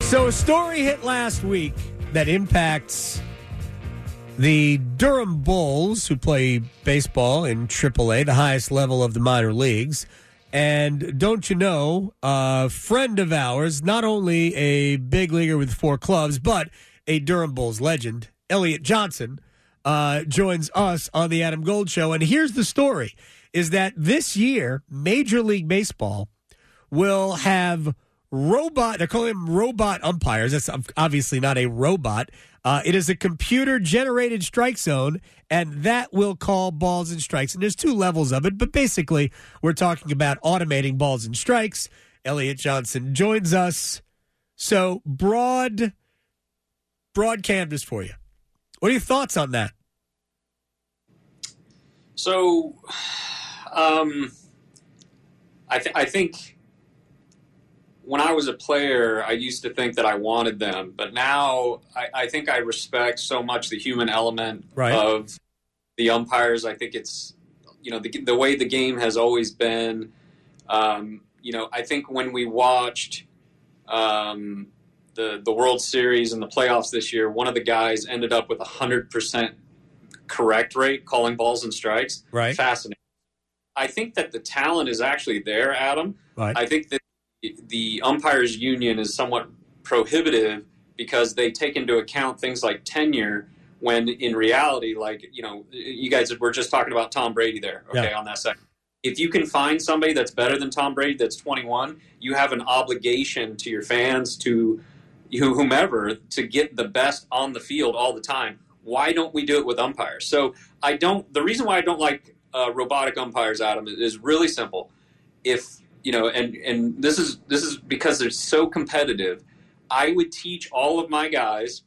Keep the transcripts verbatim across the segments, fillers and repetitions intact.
So a story hit last week that impacts the Durham Bulls, who play baseball in triple A, the highest level of the minor leagues. And don't you know, a friend of ours, not only a big leaguer with four clubs, but a Durham Bulls legend, Elliot Johnson, uh, joins us on the Adam Gold Show. And here's the story, is that this year, Major League Baseball will have robot, they're calling them robot umpires. That's obviously not a robot. Uh, it is a computer-generated strike zone, and that will call balls and strikes. And there's two levels of it, but basically we're talking about automating balls and strikes. Elliot Johnson joins us. So broad, broad canvas for you. What are your thoughts on that? So, um, I, th- I think when I was a player, I used to think that I wanted them, but now I, I think I respect so much the human element right. of the umpires. I think it's, you know, the, the way the game has always been. Um, you know, I think when we watched um, the the World Series and the playoffs this year, one of the guys ended up with a hundred percent correct rate calling balls and strikes. Right. Fascinating. I think that the talent is actually there, Adam. Right. I think that the umpires union is somewhat prohibitive because they take into account things like tenure when in reality, like, you know, you guys were just talking about Tom Brady there, okay, yeah. on that second. If you can find somebody that's better than Tom Brady that's twenty-one, you have an obligation to your fans, to whomever, to get the best on the field all the time. Why don't we do it with umpires? So I don't, the reason why I don't like uh, robotic umpires, Adam, is really simple. If You know, and, and this is this is because they're so competitive. I would teach all of my guys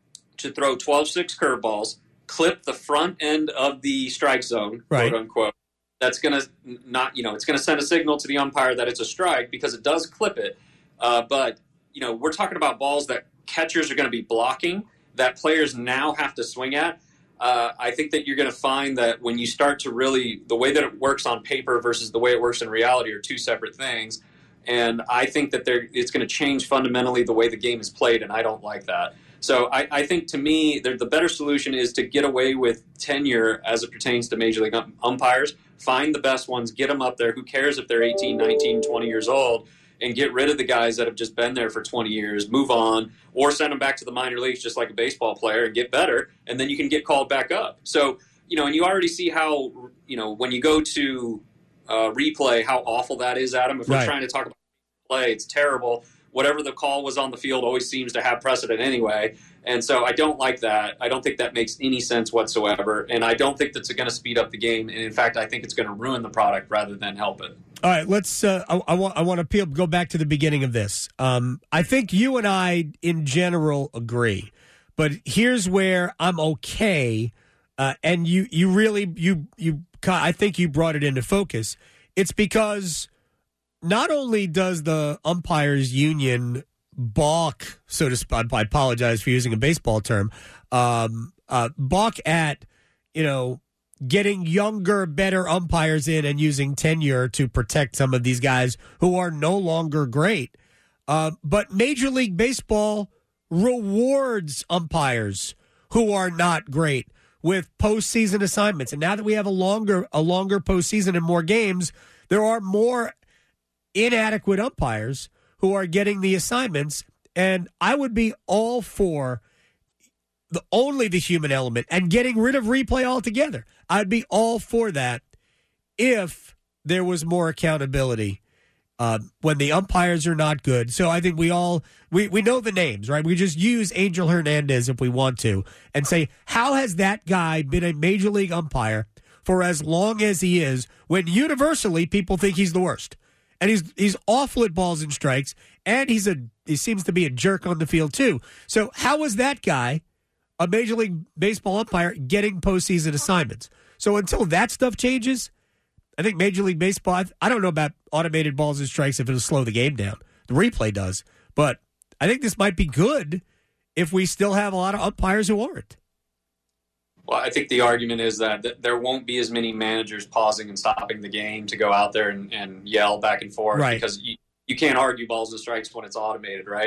to throw twelve six curveballs, clip the front end of the strike zone, right. quote unquote. That's going to not, you know, it's going to send a signal to the umpire that it's a strike because it does clip it. Uh, but, you know, we're talking about balls that catchers are going to be blocking, that players now have to swing at. Uh, I think that you're going to find that when you start to really, the way that it works on paper versus the way it works in reality are two separate things. And I think that there, it's going to change fundamentally the way the game is played, and I don't like that. So I, I think, to me, the better solution is to get away with tenure as it pertains to Major League umpires. Find the best ones, get them up there. Who cares if they're eighteen, nineteen, twenty years old? And get rid of the guys that have just been there for twenty years, move on, or send them back to the minor leagues just like a baseball player and get better, and then you can get called back up. So, you know, and you already see how, you know, when you go to uh, replay, how awful that is, Adam. If we're right. trying to talk about play, it's terrible. Whatever the call was on the field always seems to have precedent anyway. And so I don't like that. I don't think that makes any sense whatsoever. And I don't think that's going to speed up the game. And in fact, I think it's going to ruin the product rather than help it. All right, let's. Uh, I, I want. I want to peel, go back to the beginning of this. Um, I think you and I, in general, agree, but here's where I'm okay. Uh, and you, you really, you, you. I think you brought it into focus. It's because not only does the umpires union balk, so to speak. I apologize for using a baseball term. Um, uh, balk at, you know, getting younger, better umpires in and using tenure to protect some of these guys who are no longer great. Uh, but Major League Baseball rewards umpires who are not great with postseason assignments. And now that we have a longer, a longer postseason and more games, there are more inadequate umpires who are getting the assignments. And I would be all for the only the human element and getting rid of replay altogether. I'd be all for that if there was more accountability uh, when the umpires are not good. So I think we all, we, we know the names, right? We just use Angel Hernandez if we want to and say, how has that guy been a major league umpire for as long as he is when universally people think he's the worst? And he's he's awful at balls and strikes, and he's a he seems to be a jerk on the field too. So how is that guy a Major League Baseball umpire getting postseason assignments? So until that stuff changes, I think Major League Baseball, I, I don't know about automated balls and strikes if it'll slow the game down. The replay does. But I think this might be good if we still have a lot of umpires who aren't. Well, I think the argument is that th- there won't be as many managers pausing and stopping the game to go out there and, and yell back and forth, right. because you, you can't argue balls and strikes when it's automated, right?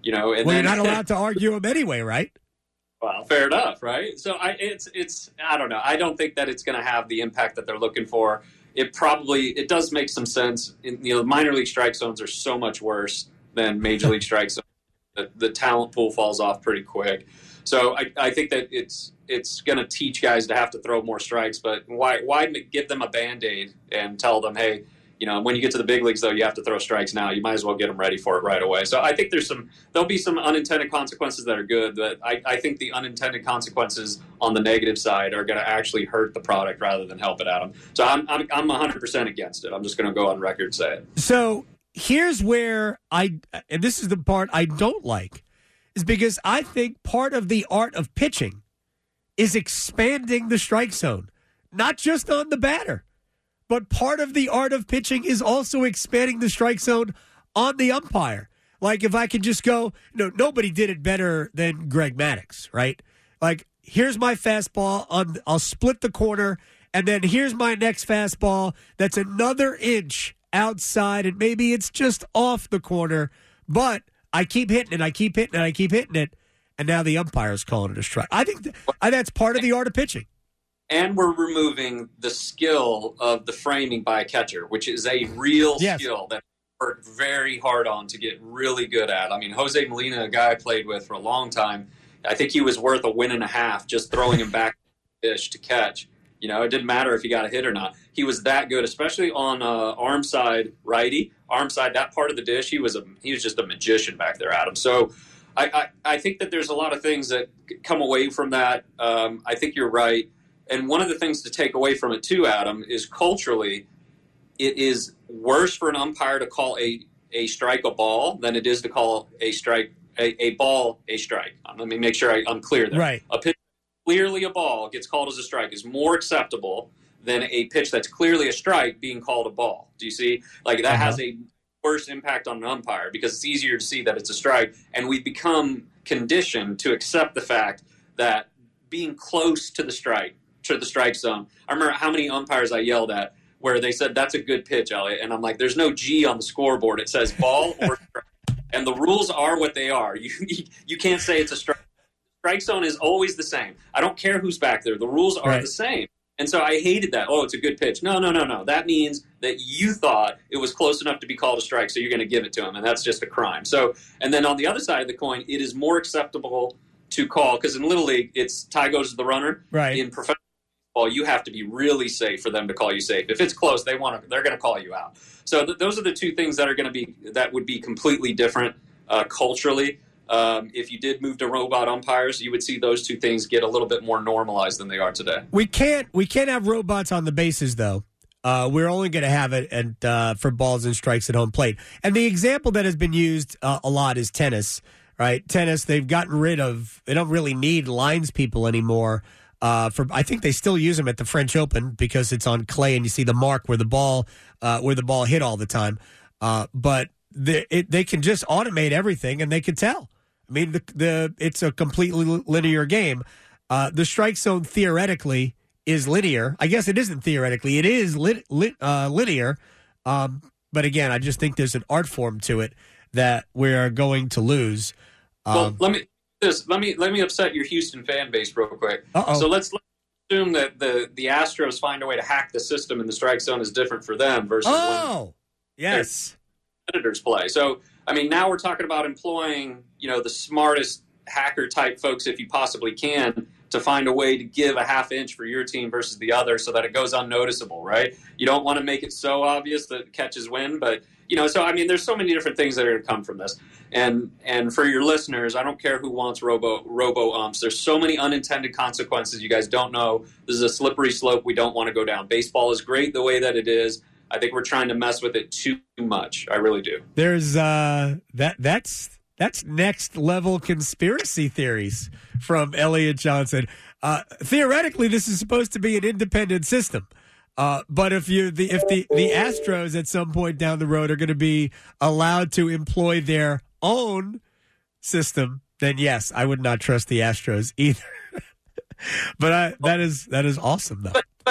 You know, and well, then, you're not allowed to argue them anyway, right? Well, fair enough, right? So I, it's it's I don't know. I don't think that it's going to have the impact that they're looking for. It probably it does make some sense. In, you know, minor league strike zones are so much worse than major league strike zones. The, the talent pool falls off pretty quick. So I, I think that it's it's going to teach guys to have to throw more strikes. But why why give them a Band-Aid and tell them, hey, you know, when you get to the big leagues, though, you have to throw strikes now. You might as well get them ready for it right away. So I think there's some there'll be some unintended consequences that are good. But I, I think the unintended consequences on the negative side are going to actually hurt the product rather than help it out. So I'm I'm I'm one hundred percent against it. I'm just going to go on record and say it. So here's where I and this is the part I don't like. Is because I think part of the art of pitching is expanding the strike zone, not just on the batter, but part of the art of pitching is also expanding the strike zone on the umpire. Like if I can just go, you know, nobody did it better than Greg Maddux, right? Like here's my fastball on, I'll split the corner, and then here's my next fastball that's another inch outside, and maybe it's just off the corner, but I keep hitting it, I keep hitting it, I keep hitting it, and now the umpire's calling it a strike. I think th- I, that's part of the art of pitching. And we're removing the skill of the framing by a catcher, which is a real yes. skill that we worked very hard on to get really good at. I mean, Jose Molina, a guy I played with for a long time, I think he was worth a win and a half just throwing him back to the dish to catch. You know, it didn't matter if he got a hit or not. He was that good, especially on uh, arm side righty, arm side, that part of the dish. He was a he was just a magician back there, Adam. So I, I, I think that there's a lot of things that come away from that. Um, I think you're right. And one of the things to take away from it too, Adam, is culturally, it is worse for an umpire to call a, a strike a ball than it is to call a strike a, a ball a strike. Let me make sure I, I'm clear there. Right. A pitch clearly a ball gets called as a strike is more acceptable than a pitch that's clearly a strike being called a ball. Do you see? Like that uh-huh. has a worse impact on an umpire because it's easier to see that it's a strike, and we've become conditioned to accept the fact that being close to the strike, to the strike zone. I remember how many umpires I yelled at where they said, that's a good pitch, Elliot. And I'm like, there's no G on the scoreboard. It says ball or strike. And the rules are what they are. You, you can't say it's a strike. Strike zone is always the same. I don't care who's back there. The rules are right. the same. And so I hated that. Oh, it's a good pitch. No, no, no, no. That means that you thought it was close enough to be called a strike, so you're going to give it to him, and that's just a crime. So, and then on the other side of the coin, it is more acceptable to call, because in Little League, it's tie goes to the runner. Right. In professional baseball, you have to be really safe for them to call you safe. If it's close, they want to, they're going to call you out. So th- those are the two things that are going to be, that would be completely different uh, culturally. Um, if you did move to robot umpires, you would see those two things get a little bit more normalized than they are today. We can't we can't have robots on the bases, though. Uh, we're only going to have it and uh, for balls and strikes at home plate. And the example that has been used uh, a lot is tennis, right? Tennis, they've gotten rid of, they don't really need lines people anymore. Uh, for I think they still use them at the French Open because it's on clay and you see the mark where the ball uh, where the ball hit all the time. Uh, but they, it, they can just automate everything and they can tell. I mean, the the it's a completely linear game. Uh, the strike zone theoretically is linear. I guess it isn't theoretically. It is lit, lit, uh, linear. Um, but again, I just think there's an art form to it that we're going to lose. Um, well, let me this let me let me upset your Houston fan base real quick. Uh-oh. So let's, let's assume that the the Astros find a way to hack the system and the strike zone is different for them versus oh when yes competitors play. So I mean, now we're talking about employing, you know, the smartest hacker type folks, if you possibly can, to find a way to give a half inch for your team versus the other so that it goes unnoticeable, right? You don't want to make it so obvious that catches win, but, you know, so, I mean, there's so many different things that are going to come from this. And and for your listeners, I don't care who wants robo robo umps. There's so many unintended consequences you guys don't know. This is a slippery slope we don't want to go down. Baseball is great the way that it is. I think we're trying to mess with it too much. I really do. There's uh, that. That's that's next level conspiracy theories from Elliot Johnson. Uh, theoretically, this is supposed to be an independent system, uh, but if you the if the the Astros at some point down the road are going to be allowed to employ their own system, then yes, I would not trust the Astros either. but I, that is that is awesome though. But, but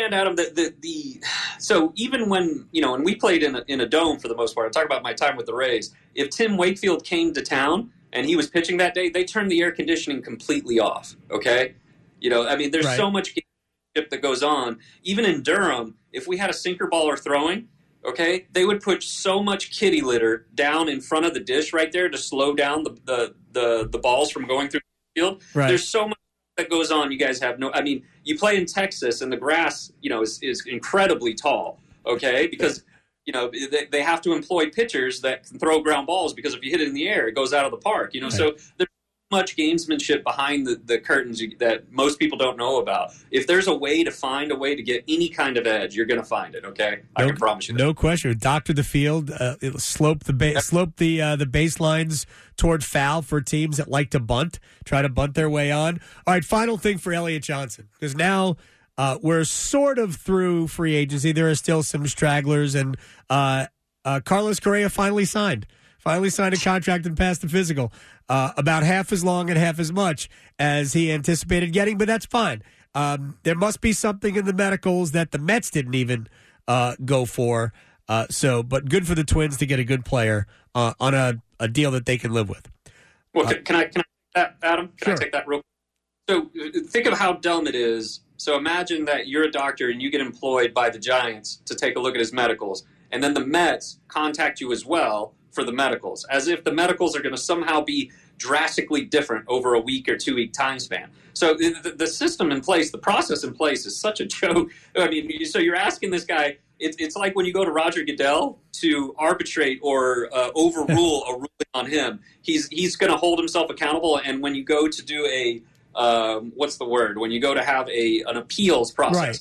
understand, Adam, that the, the so even when you know, and we played in a, in a dome for the most part. I talk about my time with the Rays. If Tim Wakefield came to town and he was pitching that day, they turned the air conditioning completely off. Okay, you know, I mean, there's right. so much that goes on. Even in Durham, if we had a sinker baller throwing, okay, they would put so much kitty litter down in front of the dish right there to slow down the the the, the balls from going through the field. Right. There's so much that goes on. You guys have no. I mean, you play in Texas, and the grass, you know, is, is incredibly tall. Okay, because you know they, they have to employ pitchers that can throw ground balls because if you hit it in the air, it goes out of the park. You know, right. So there's much gamesmanship behind the, the curtains that most people don't know about. If there's a way to find a way to get any kind of edge, you're going to find it. Okay, no, I can promise you that. No question. Doctor the field, uh, slope the ba- slope the uh, the baselines toward foul for teams that like to bunt, try to bunt their way on. All right, final thing for Elliot Johnson, because now uh, we're sort of through free agency. There are still some stragglers, and uh, uh, Carlos Correa finally signed. Finally signed a contract and passed the physical. Uh, about half as long and half as much as he anticipated getting, but that's fine. Um, there must be something in the medicals that the Mets didn't even uh, go for. Uh, so, but good for the Twins to get a good player uh, on a, a deal that they can live with. Well, can, can I can I take that, Adam? Can Sure. I take that real quick? So think of how dumb it is. So imagine that you're a doctor and you get employed by the Giants to take a look at his medicals, and then the Mets contact you as well for the medicals, as if the medicals are going to somehow be drastically different over a week or two week time span. So the, the system in place, the process in place is such a joke. I mean, so you're asking this guy, it, it's like when you go to Roger Goodell to arbitrate or uh, overrule a ruling on him. He's he's going to hold himself accountable. And when you go to do a, um, what's the word? When you go to have a an appeals process, Right.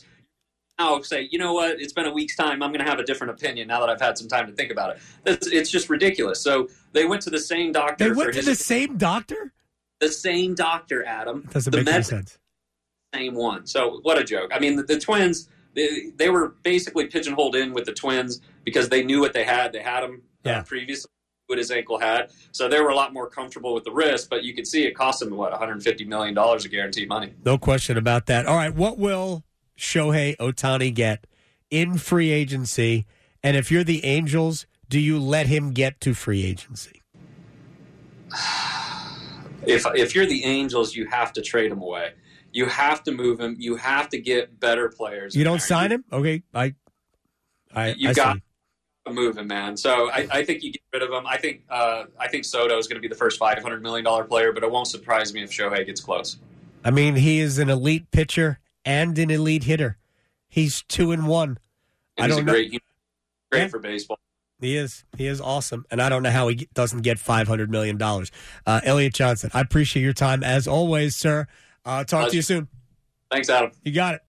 now say, you know what, it's been a week's time, I'm going to have a different opinion now that I've had some time to think about it. It's, it's just ridiculous. So they went to the same doctor. They went for to his, the same doctor? the same doctor, Adam. Doesn't the make any Mets, sense. Same one. So what a joke. I mean, the, the Twins, they, they were basically pigeonholed in with the Twins because they knew what they had. They had him Yeah. uh, previously, what his ankle had. So they were a lot more comfortable with the risk, but you could see it cost them, what, one hundred fifty million dollars of guaranteed money. No question about that. All right, what will Shohei Ohtani get in free agency? And if you're the Angels, do you let him get to free agency? If if you're the Angels, you have to trade him away. You have to move him. You have to get better players. You in don't there. sign you, him? Okay, I, I, You I got see. to move him, man. So I, I think you get rid of him. I think uh, I think Soto is going to be the first five hundred million dollars player, but it won't surprise me if Shohei gets close. I mean, he is an elite pitcher and an elite hitter. He's two and one. And I he's don't a know. great, great Yeah. for baseball. He is. He is awesome. And I don't know how he doesn't get five hundred million dollars. Uh, Elliot Johnson, I appreciate your time as always, sir. Uh, talk Pleasure. to you soon. Thanks, Adam. You got it.